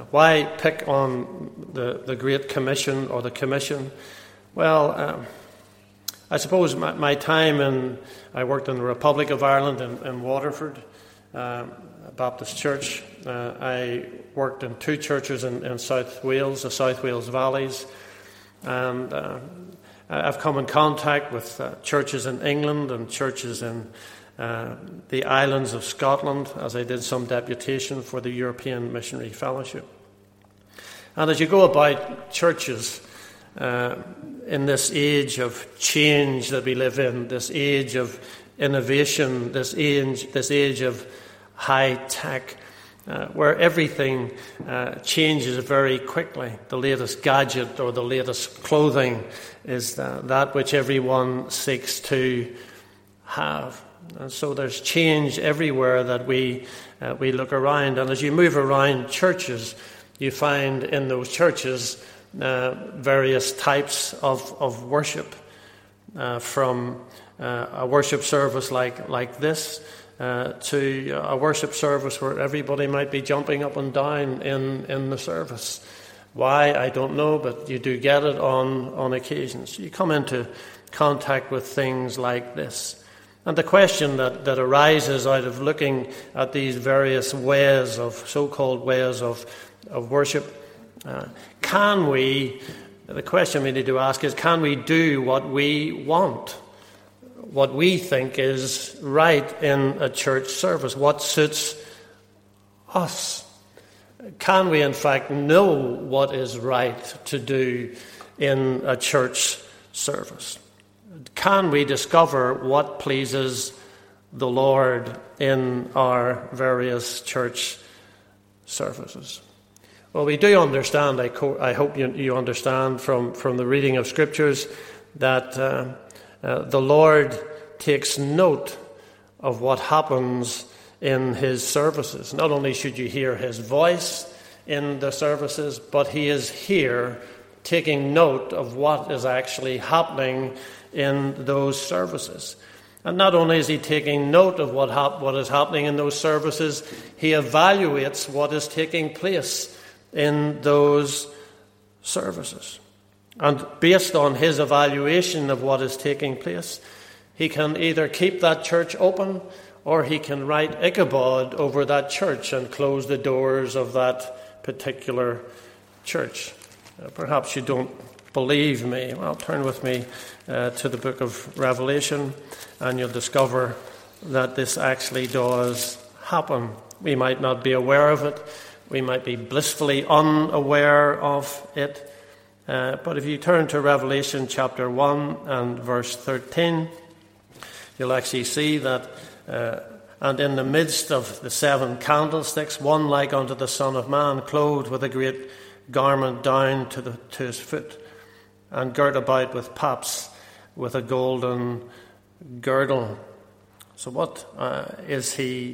Why pick on the Great Commission or the Commission? Well, I suppose my time I worked in the Republic of Ireland in Waterford, Baptist Church. I worked in 2 churches in South Wales, the South Wales Valleys, and I've come in contact with churches in England and churches in the islands of Scotland, as I did some deputation for the European Missionary Fellowship. And as you go about churches in this age of change that we live in, this age of innovation, this age of high tech, where everything changes very quickly. The latest gadget or the latest clothing is that which everyone seeks to have. And so there's change everywhere that we look around. And as you move around churches, you find in those churches various types of worship, from a worship service like this to a worship service where everybody might be jumping up and down in the service. Why, I don't know, but you do get it on occasions. You come into contact with things like this. And the question that arises out of looking at these various ways of, so-called ways of worship, the question we need to ask is, can we do what we want? What we think is right in a church service? What suits us? Can we, in fact, know what is right to do in a church service? Can we discover what pleases the Lord in our various church services? Well, we do understand, I hope you understand from the reading of Scriptures, that the Lord takes note of what happens in his services. Not only should you hear his voice in the services, but he is here taking note of what is actually happening in those services. And not only is he taking note of what is happening in those services, he evaluates what is taking place in those services. And based on his evaluation of what is taking place, he can either keep that church open or he can write Ichabod over that church and close the doors of that particular church. Perhaps you don't believe me. Well, turn with me to the book of Revelation and you'll discover that this actually does happen. We might not be aware of it. We might be blissfully unaware of it. But if you turn to Revelation chapter 1 and verse 13, you'll actually see that, and in the midst of the 7 candlesticks, one like unto the Son of Man, clothed with a great garment down to his foot, and girt about with paps, with a golden girdle. So what is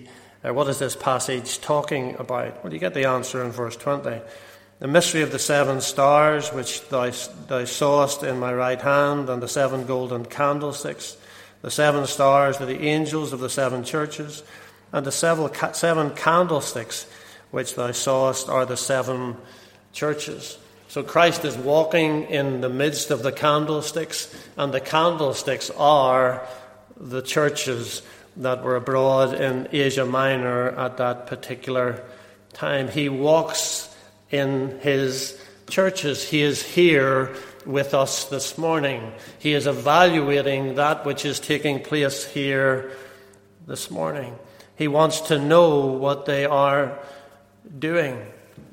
this passage talking about? Well, you get the answer in verse 20. The mystery of the 7 stars, which thou sawest in my right hand, and the 7 golden candlesticks. The 7 stars are the angels of the 7 churches, and the 7 candlesticks, which thou sawest, are the 7 churches. So Christ is walking in the midst of the candlesticks, and the candlesticks are the churches that were abroad in Asia Minor at that particular time. He walks in his churches. He is here with us this morning. He is evaluating that which is taking place here this morning. He wants to know what they are doing.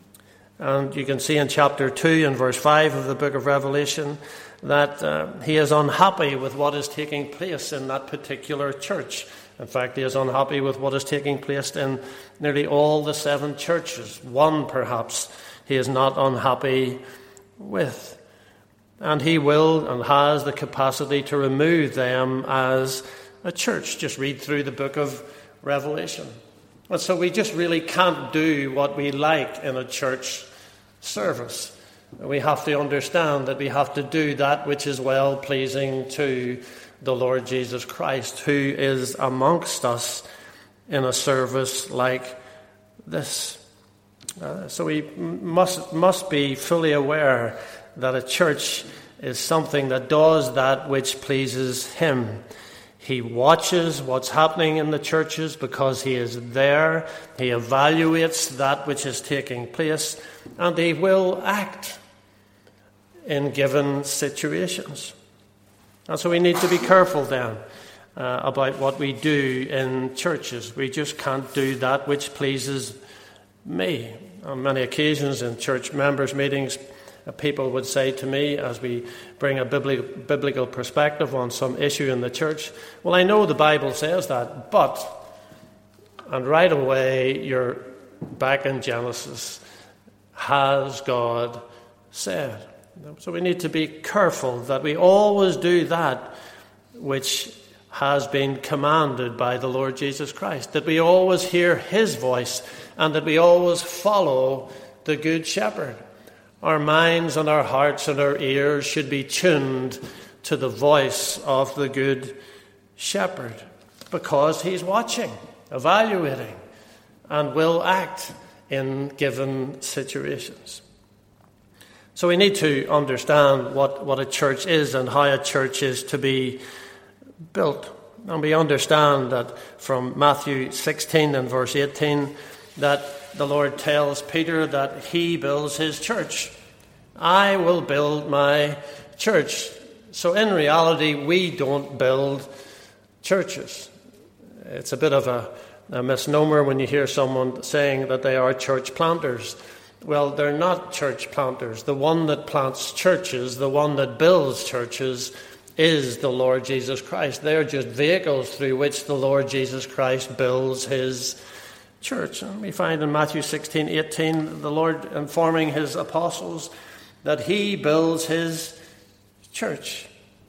And you can see in chapter 2 and verse 5 of the book of Revelation that he is unhappy with what is taking place in that particular church. In fact, he is unhappy with what is taking place in nearly all the 7 churches. One, perhaps, he is not unhappy with. And he will and has the capacity to remove them as a church. Just read through the book of Revelation. And so we just really can't do what we like in a church service. We have to understand that we have to do that which is well-pleasing to the Lord Jesus Christ, who is amongst us in a service like this. So we must be fully aware that a church is something that does that which pleases him. He watches what's happening in the churches because he is there. He evaluates that which is taking place, and he will act in given situations. And so we need to be careful then about what we do in churches. We just can't do that which pleases me. On many occasions in church members' meetings, people would say to me, as we bring a biblical perspective on some issue in the church, well, I know the Bible says that, but, and right away you're back in Genesis, has God said? So we need to be careful that we always do that which has been commanded by the Lord Jesus Christ, that we always hear his voice and that we always follow the Good Shepherd. Our minds and our hearts and our ears should be tuned to the voice of the Good Shepherd because he's watching, evaluating, and will act in given situations. So we need to understand what a church is and how a church is to be built. And we understand that from Matthew 16 and verse 18 that the Lord tells Peter that he builds his church. I will build my church. So in reality, we don't build churches. It's a bit of a misnomer when you hear someone saying that they are church planters. Well, they're not church planters. The one that plants churches, the one that builds churches, is the Lord Jesus Christ. They're just vehicles through which the Lord Jesus Christ builds his church. And we find in Matthew 16:18 the Lord informing his apostles that he builds his church.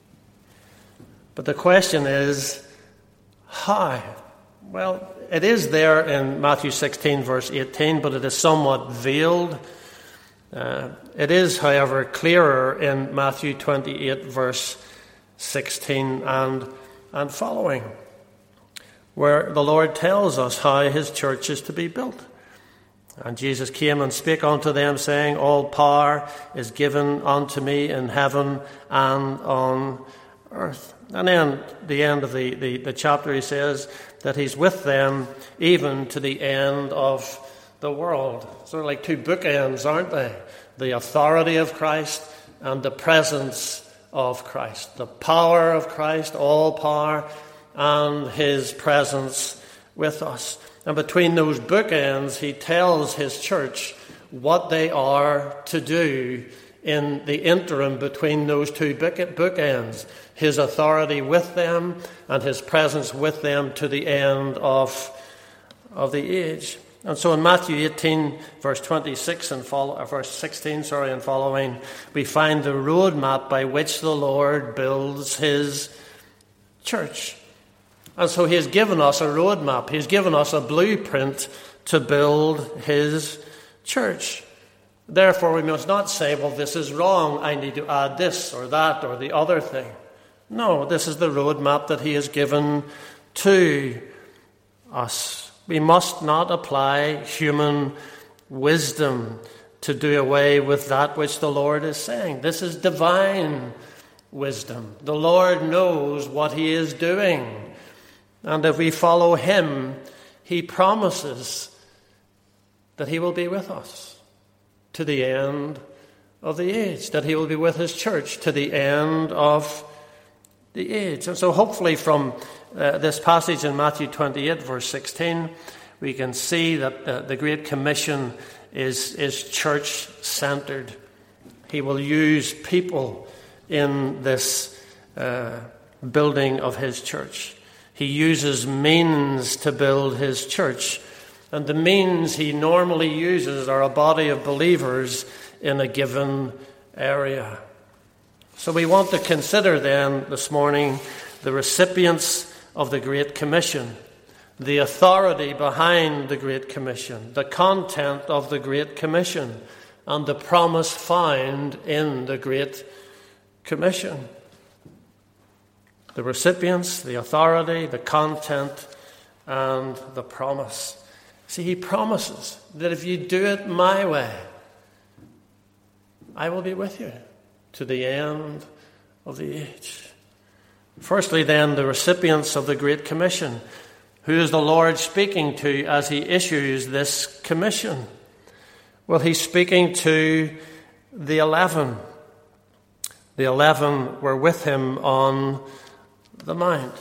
But the question is, how? Well, it is there in Matthew 16 verse 18, but it is somewhat veiled. It is, however, clearer in Matthew 28 verse 16 and following, where the Lord tells us how his church is to be built. And Jesus came and spake unto them, saying, all power is given unto me in heaven and on earth. And then the end of the chapter, he says that he's with them even to the end of the world. Sort of like two bookends, aren't they? The authority of Christ and the presence of Christ. The power of Christ, all power, and his presence with us. And between those bookends, he tells his church what they are to do in the interim between those two bookends. His authority with them and his presence with them to the end of the age. And so in Matthew 18, verse 26 and verse 16, and following, we find the roadmap by which the Lord builds his church. And so he has given us a roadmap. He's given us a blueprint to build his church. Therefore, we must not say, well, this is wrong. I need to add this or that or the other thing. No, this is the roadmap that he has given to us. We must not apply human wisdom to do away with that which the Lord is saying. This is divine wisdom. The Lord knows what he is doing. And if we follow him, he promises that he will be with us to the end of the age, that he will be with his church to the end of the age. And so hopefully from this passage in Matthew 28, verse 16, we can see that the Great Commission is church-centered. He will use people in this building of his church. He uses means to build his church. And the means he normally uses are a body of believers in a given area. So we want to consider then this morning the recipients of the Great Commission, the authority behind the Great Commission, the content of the Great Commission, and the promise found in the Great Commission. The recipients, the authority, the content, and the promise. See, he promises that if you do it my way, I will be with you to the end of the age. Firstly, then, the recipients of the Great Commission. Who is the Lord speaking to as he issues this commission? Well, he's speaking to the 11. The 11 were with him on the mount.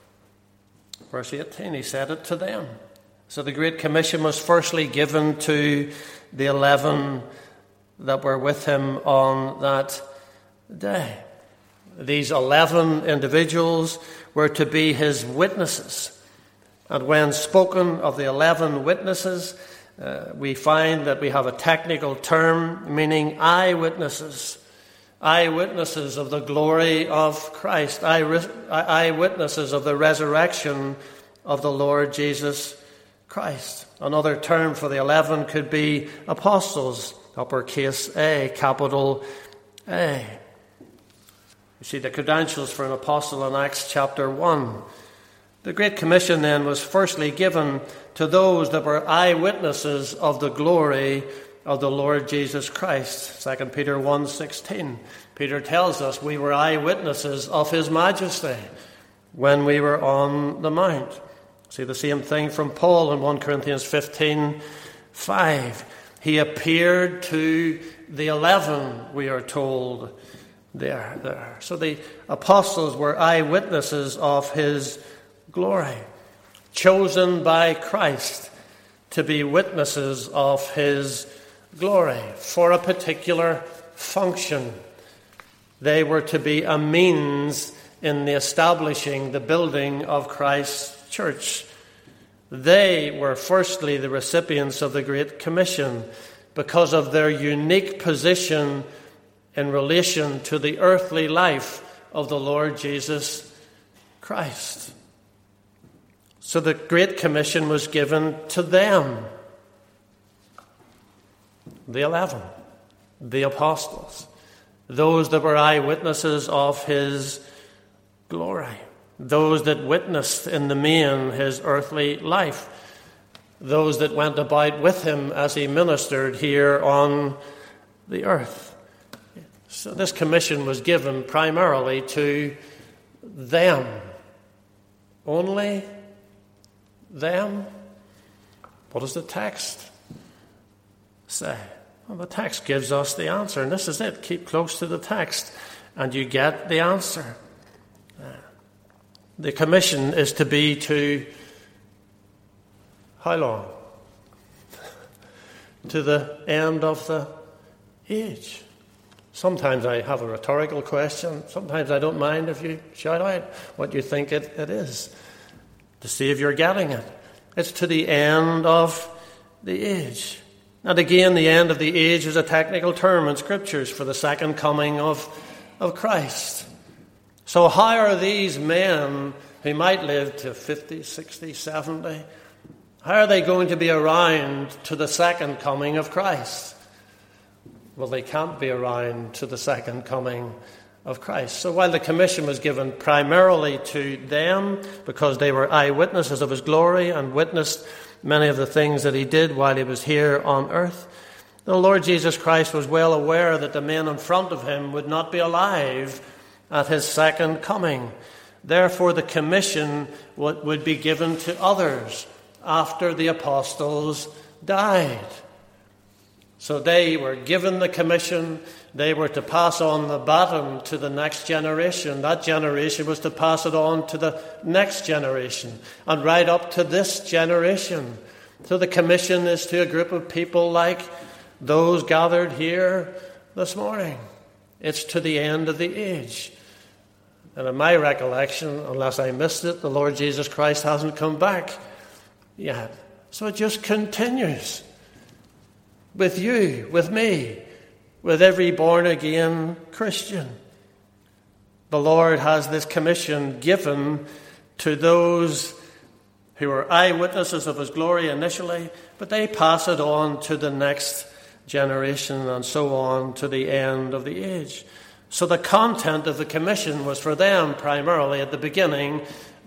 Verse 18, he said it to them. So the Great Commission was firstly given to the 11 that were with him on that day. These 11 individuals were to be his witnesses. And when spoken of the 11 witnesses, we find that we have a technical term meaning eyewitnesses. Eyewitnesses of the glory of Christ. Eyewitnesses of the resurrection of the Lord Jesus Christ. Another term for the 11 could be apostles, uppercase A, capital A. You see the credentials for an apostle in Acts chapter 1. The Great Commission then was firstly given to those that were eyewitnesses of the glory of the Lord Jesus Christ. 2 Peter 1:16. Peter tells us we were eyewitnesses of his majesty when we were on the mount. See the same thing from Paul in 1 Corinthians 15:5. He appeared to the 11, we are told there. So the apostles were eyewitnesses of his glory, chosen by Christ to be witnesses of his glory for a particular function. They were to be a means in the establishing the building of Christ's church. They were firstly the recipients of the Great Commission because of their unique position in relation to the earthly life of the Lord Jesus Christ. So the Great Commission was given to them, the 11, the apostles, those that were eyewitnesses of his glory, those that witnessed in the main his earthly life, those that went about with him as he ministered here on the earth. So this commission was given primarily to them, only them. What does the text say? Well, the text gives us the answer, and this is it. Keep close to the text, and you get the answer. The commission is to be to how long? To the end of the age. Sometimes I have a rhetorical question. Sometimes I don't mind if you shout out what you think it is, to see if you're getting it. It's to the end of the age. And again, the end of the age is a technical term in Scriptures for the second coming of Christ. So how are these men who might live to 50, 60, 70, how are they going to be around to the second coming of Christ? Well, they can't be around to the second coming of Christ. So while the commission was given primarily to them because they were eyewitnesses of his glory and witnessed many of the things that he did while he was here on earth, the Lord Jesus Christ was well aware that the men in front of him would not be alive at his second coming. Therefore, the commission would be given to others after the apostles died. So they were given the commission. They were to pass on the baton to the next generation. That generation was to pass it on to the next generation and right up to this generation. So the commission is to a group of people like those gathered here this morning. It's to the end of the age. And in my recollection, unless I missed it, the Lord Jesus Christ hasn't come back yet. So it just continues. With you, with me, with every born-again Christian. The Lord has this commission given to those who are eyewitnesses of his glory initially, but they pass it on to the next generation and so on to the end of the age. So the content of the commission was for them primarily at the beginning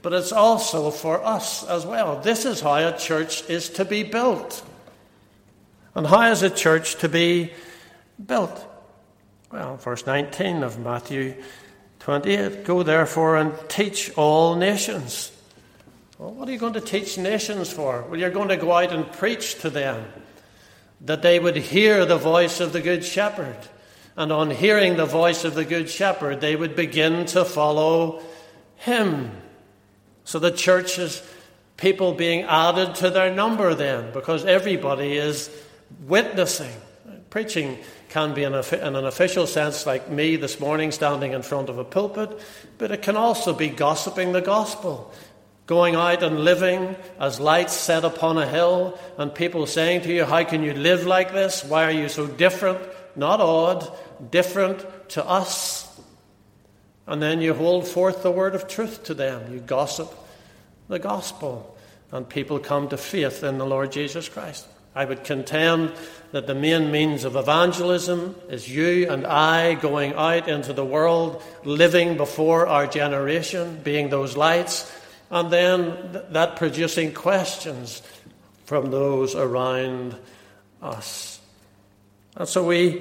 but it's also for us as well. This is how a church is to be built. And how is a church to be built? Well, verse 19 of Matthew 28, go therefore and teach all nations. Well, what are you going to teach nations for? Well, you're going to go out and preach to them, that they would hear the voice of the Good Shepherd. And on hearing the voice of the Good Shepherd, they would begin to follow him. So the church is people being added to their number then, because everybody is witnessing. Preaching can be in an official sense, like me this morning standing in front of a pulpit, but it can also be gossiping the gospel. Going out and living as lights set upon a hill, and people saying to you, how can you live like this? Why are you so different? Not odd, different to us. And then you hold forth the word of truth to them. You gossip the gospel, and people come to faith in the Lord Jesus Christ. I would contend that the main means of evangelism is you and I going out into the world, living before our generation, being those lights, and then that producing questions from those around us. And so we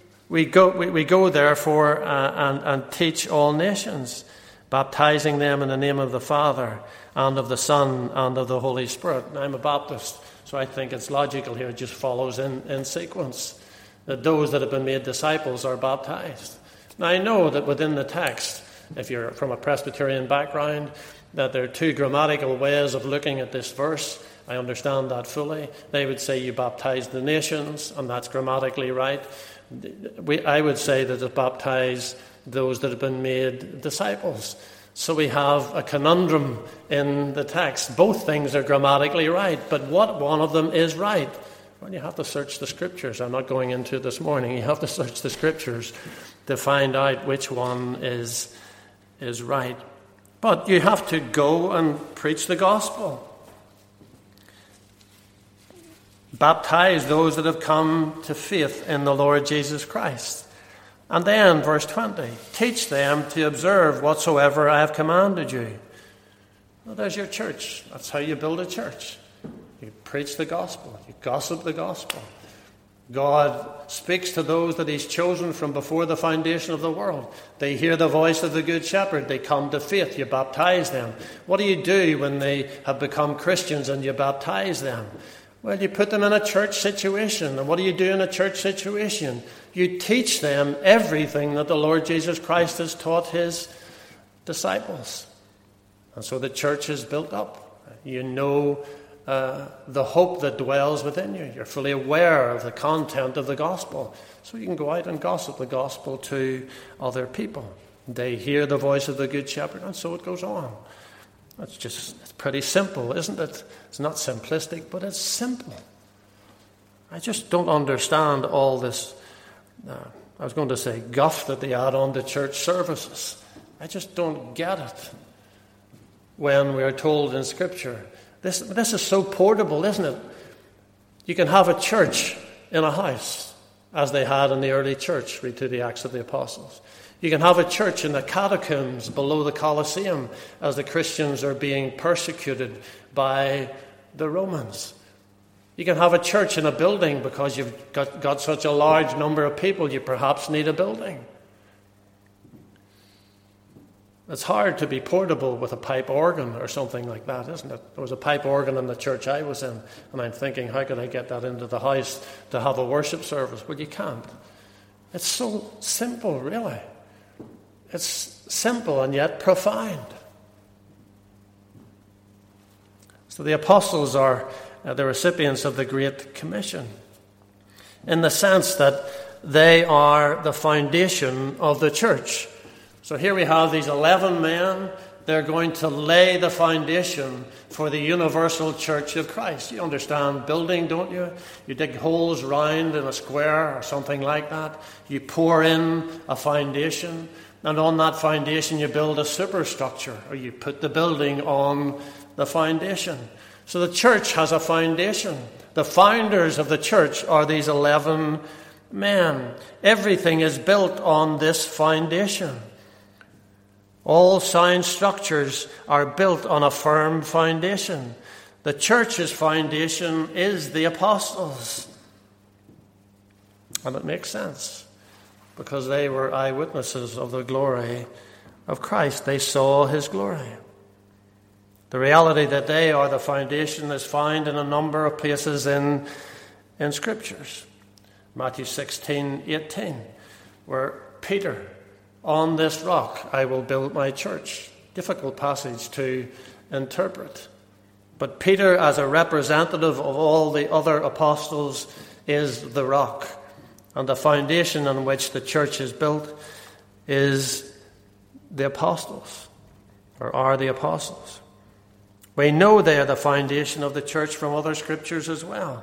go therefore and teach all nations, baptizing them in the name of the Father and of the Son and of the Holy Spirit. And I'm a Baptist, so I think it's logical here. It just follows in sequence that those that have been made disciples are baptized. Now I know that within the text, if you're from a Presbyterian background, that there are two grammatical ways of looking at this verse. I understand that fully. They would say you baptize the nations, and that's grammatically right. I would say that it baptize those that have been made disciples. So we have a conundrum in the text. Both things are grammatically right, but what one of them is right? Well, you have to search the Scriptures. I'm not going into it this morning. You have to search the Scriptures to find out which one is right. But you have to go and preach the gospel. Baptize those that have come to faith in the Lord Jesus Christ. And then, verse 20, teach them to observe whatsoever I have commanded you. Well, there's your church. That's how you build a church. You preach the gospel. You gossip the gospel. God speaks to those that he's chosen from before the foundation of the world. They hear the voice of the Good Shepherd. They come to faith. You baptize them. What do you do when they have become Christians and you baptize them? Well, you put them in a church situation. And what do you do in a church situation? You teach them everything that the Lord Jesus Christ has taught his disciples. And so the church is built up. You know the hope that dwells within you. You're fully aware of the content of the gospel. So you can go out and gossip the gospel to other people. They hear the voice of the Good Shepherd, and so it goes on. It's pretty simple, isn't it? It's not simplistic, but it's simple. I just don't understand all this, I was going to say guff that they add on to church services. I just don't get it when we are told in Scripture. This is so portable, isn't it? You can have a church in a house, as they had in the early church. Read through the Acts of the Apostles. You can have a church in the catacombs below the Colosseum as the Christians are being persecuted by the Romans. You can have a church in a building because you've got such a large number of people, you perhaps need a building. It's hard to be portable with a pipe organ or something like that, isn't it? There was a pipe organ in the church I was in, and I'm thinking, how could I get that into the house to have a worship service? Well, you can't. It's so simple, really. It's simple and yet profound. So the apostles are the recipients of the Great Commission in the sense that they are the foundation of the church. So here we have these 11 men. They're going to lay the foundation for the universal church of Christ. You understand building, don't you? You dig holes round in a square or something like that. You pour in a foundation, and on that foundation you build a superstructure, or you put the building on the foundation. So the church has a foundation. The founders of the church are these 11 men. Everything is built on this foundation. All sound structures are built on a firm foundation. The church's foundation is the apostles. And it makes sense, because they were eyewitnesses of the glory of Christ. They saw his glory. The reality that they are the foundation is found in a number of places in Scriptures. Matthew 16:18, where Peter, on this rock I will build my church. Difficult passage to interpret. But Peter, as a representative of all the other apostles, is the rock. And the foundation on which the church is built is the apostles, or are the apostles. We know they are the foundation of the church from other scriptures as well.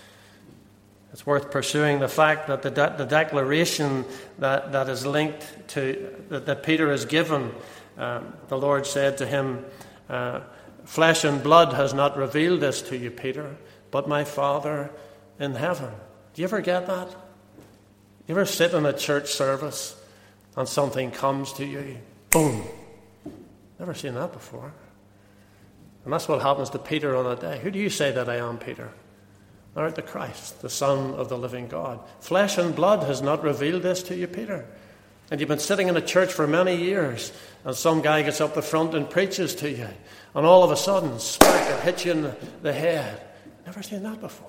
It's worth pursuing the fact that the declaration that is linked to, that Peter has given, the Lord said to him, flesh and blood has not revealed this to you, Peter, but my Father in heaven. Do you ever get that? You ever sit in a church service and something comes to you? Boom. Never seen that before. And that's what happens to Peter on that day. Who do you say that I am, Peter? Thou art the Christ, the Son of the living God. Flesh and blood has not revealed this to you, Peter. And you've been sitting in a church for many years, and some guy gets up the front and preaches to you, and all of a sudden, smack, it hits you in the head. Never seen that before.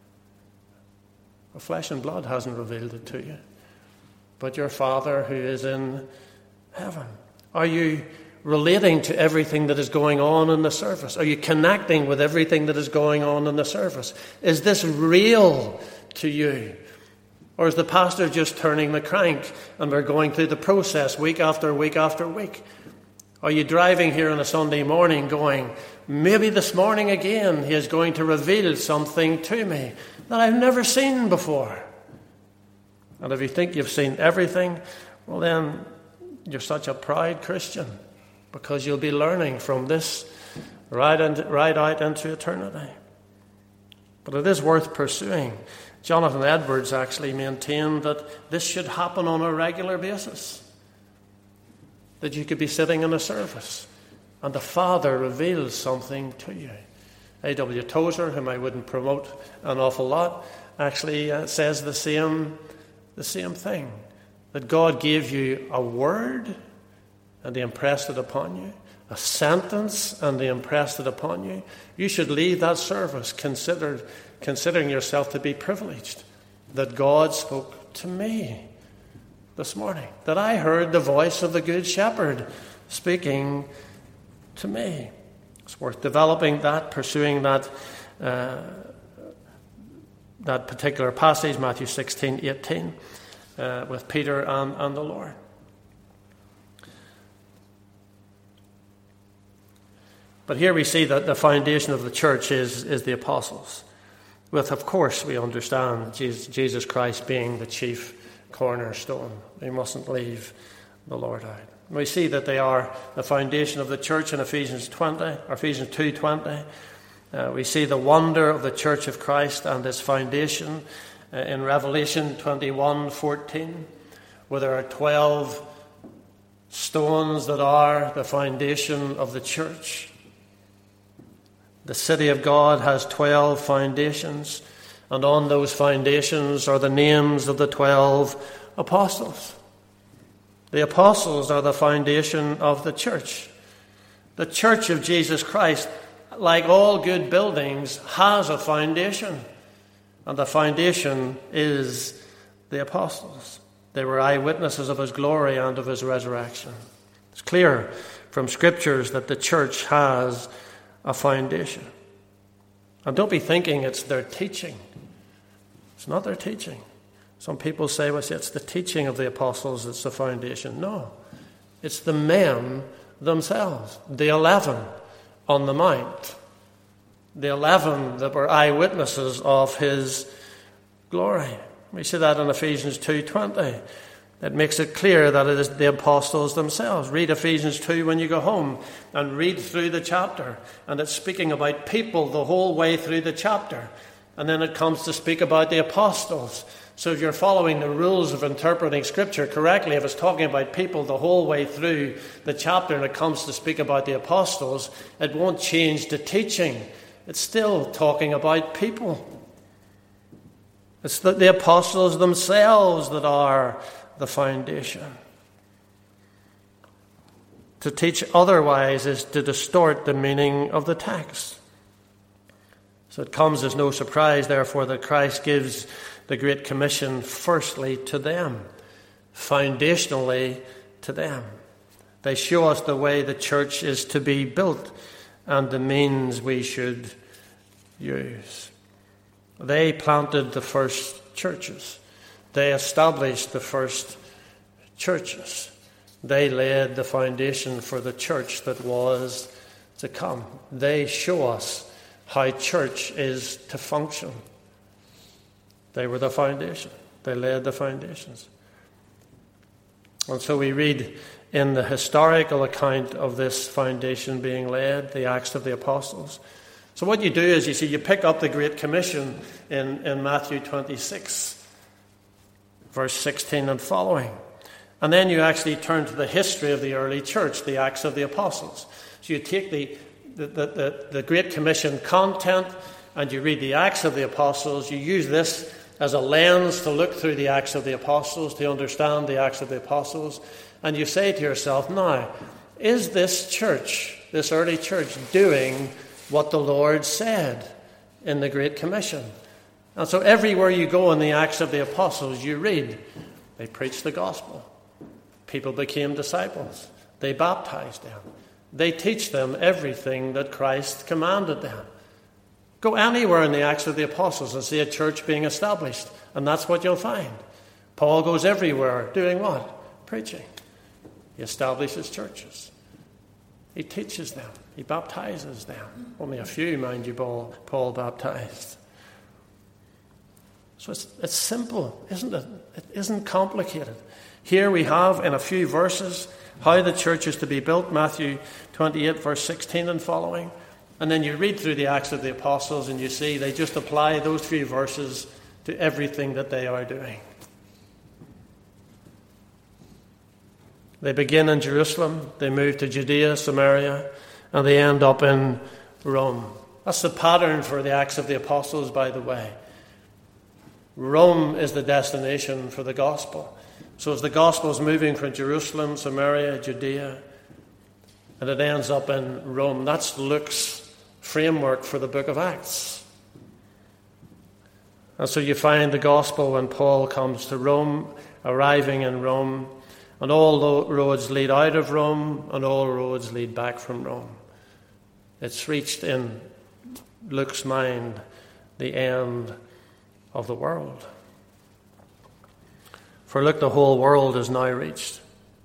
Well, flesh and blood hasn't revealed it to you, but your Father who is in heaven. Are you relating to everything that is going on in the service? Are you connecting with everything that is going on in the service? Is this real to you? Or is the pastor just turning the crank and we're going through the process week after week after week? Are you driving here on a Sunday morning going, maybe this morning again he is going to reveal something to me that I've never seen before? And if you think you've seen everything, well then you're such a proud Christian, because you'll be learning from this right out into eternity. But it is worth pursuing. Jonathan Edwards actually maintained that this should happen on a regular basis. That you could be sitting in a service and the Father reveals something to you. A.W. Tozer, whom I wouldn't promote an awful lot, actually says the same thing. That God gave you a word and he impressed it upon you, a sentence and he impressed it upon you. You should leave that service considering yourself to be privileged that God spoke to me this morning, that I heard the voice of the Good Shepherd speaking to me. It's worth developing that, pursuing that particular passage, Matthew 16:18, with Peter and the Lord. But here we see that the foundation of the church is the apostles, with, of course, we understand Jesus Christ being the chief cornerstone. We mustn't leave the Lord out. We see that they are the foundation of the church in Ephesians 2:20. We see the wonder of the church of Christ and its foundation in Revelation 21:14, where there are 12 stones that are the foundation of the church. The city of God has 12 foundations, and on those foundations are the names of the 12 apostles. The apostles are the foundation of the church. The church of Jesus Christ, like all good buildings, has a foundation, and the foundation is the apostles. They were eyewitnesses of his glory and of his resurrection. It's clear from scriptures that the church has a foundation. And don't be thinking it's their teaching. It's not their teaching. Some people say, well, it's the teaching of the apostles that's the foundation. No, it's the men themselves, the 11 on the mount, the 11 that were eyewitnesses of his glory. We see that in Ephesians 2:20. It makes it clear that it is the apostles themselves. Read Ephesians 2 when you go home and read through the chapter. And it's speaking about people the whole way through the chapter. And then it comes to speak about the apostles. So if you're following the rules of interpreting Scripture correctly, if it's talking about people the whole way through the chapter and it comes to speak about the apostles, it won't change the teaching. It's still talking about people. It's the apostles themselves that are the foundation. To teach otherwise is to distort the meaning of the text. So it comes as no surprise, therefore, that Christ gives the Great Commission firstly to them, foundationally to them. They show us the way the church is to be built and the means we should use. They planted the first churches. They established the first churches. They laid the foundation for the church that was to come. They show us how church is to function. They were the foundation. They laid the foundations. And so we read in the historical account of this foundation being laid, the Acts of the Apostles. So what you do is, you see, you pick up the Great Commission in Matthew 26, verse 16 and following. And then you actually turn to the history of the early church, the Acts of the Apostles. So you take the Great Commission content and you read the Acts of the Apostles. You use this as a lens to look through the Acts of the Apostles, to understand the Acts of the Apostles. And you say to yourself, now, is this church, this early church, doing what the Lord said in the Great Commission? And so everywhere you go in the Acts of the Apostles, you read, they preached the gospel. People became disciples. They baptized them. They teach them everything that Christ commanded them. Go anywhere in the Acts of the Apostles and see a church being established, and that's what you'll find. Paul goes everywhere doing what? Preaching. He establishes churches. He teaches them. He baptizes them. Only a few, mind you, Paul baptized. So it's simple, isn't it? It isn't complicated. Here we have in a few verses how the church is to be built, Matthew 28, verse 16 and following. And then you read through the Acts of the Apostles and you see they just apply those few verses to everything that they are doing. They begin in Jerusalem, they move to Judea, Samaria, and they end up in Rome. That's the pattern for the Acts of the Apostles, by the way. Rome is the destination for the gospel. So as the gospel is moving from Jerusalem, Samaria, Judea, and it ends up in Rome, that's Luke's framework for the book of Acts. And so you find the gospel when Paul comes to Rome, arriving in Rome, and all roads lead out of Rome, and all roads lead back from Rome. It's reached in Luke's mind the end of the world. For look, the whole world is now reached.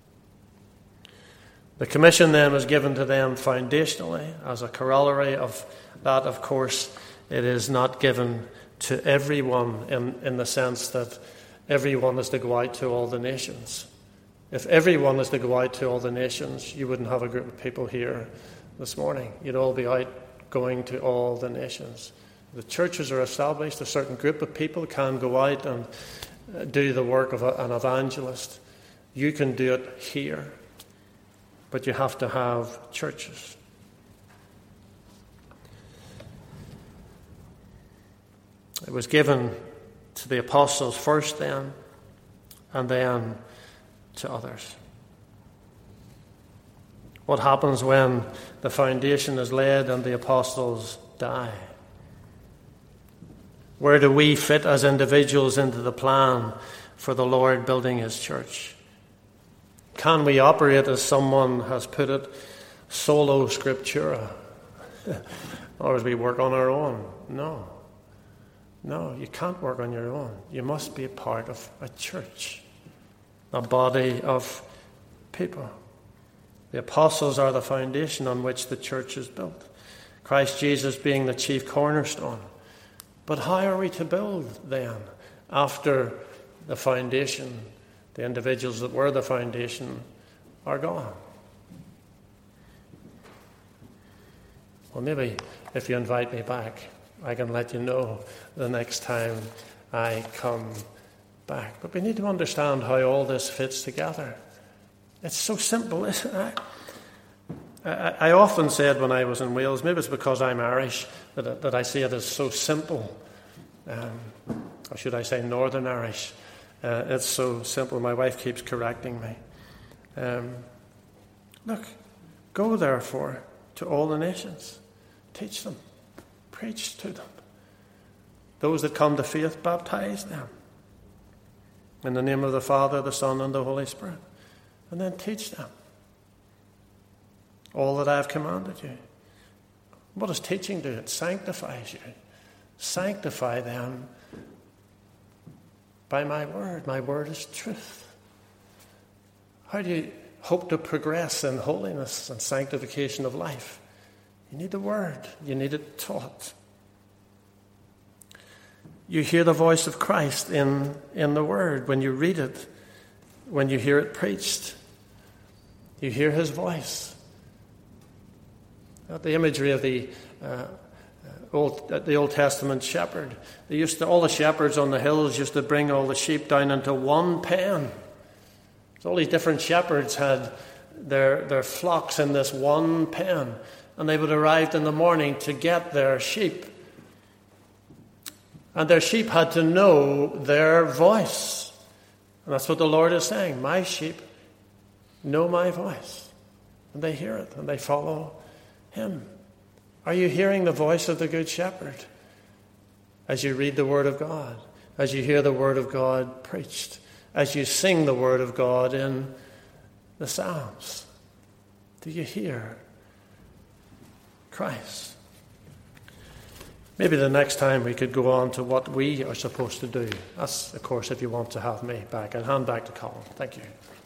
The commission then was given to them foundationally. As a corollary of that, of course, it is not given to everyone in the sense that everyone is to go out to all the nations. If everyone is to go out to all the nations, you wouldn't have a group of people here this morning. You'd all be out going to all the nations. The churches are established. A certain group of people can go out and do the work of an evangelist. You can do it here, but you have to have churches. It was given to the apostles first then, and then to others. What happens when the foundation is laid and the apostles die? Where do we fit as individuals into the plan for the Lord building his church? Can we operate, as someone has put it, solo scriptura? Or as we work on our own? No. No, you can't work on your own. You must be a part of a church, a body of people. The apostles are the foundation on which the church is built. Christ Jesus being the chief cornerstone. But how are we to build then after the foundation, the individuals that were the foundation, are gone? Well, maybe if you invite me back, I can let you know the next time I come back. But we need to understand how all this fits together. It's so simple, isn't it? I often said when I was in Wales, maybe it's because I'm Irish, that I see it as so simple. Or should I say Northern Irish? It's so simple. My wife keeps correcting me. Look, go therefore to all the nations. Teach them. Preach to them. Those that come to faith, baptize them. In the name of the Father, the Son, and the Holy Spirit. And then teach them all that I have commanded you. What does teaching do? It sanctifies you. Sanctify them by my word. My word is truth. How do you hope to progress in holiness and sanctification of life? You need the word. You need it taught. You hear the voice of Christ in the word when you read it, when you hear it preached. You hear his voice. The imagery of the Old Testament shepherd. All the shepherds on the hills used to bring all the sheep down into one pen. So all these different shepherds had their flocks in this one pen, and they would arrive in the morning to get their sheep. And their sheep had to know their voice. And that's what the Lord is saying. My sheep know my voice. And they hear it, and they follow him. Are you hearing the voice of the Good Shepherd as you read the Word of God, as you hear the Word of God preached, as you sing the Word of God in the Psalms? Do you hear Christ? Maybe the next time we could go on to what we are supposed to do. That's, of course, if you want to have me back. I'll hand back to Colin. Thank you.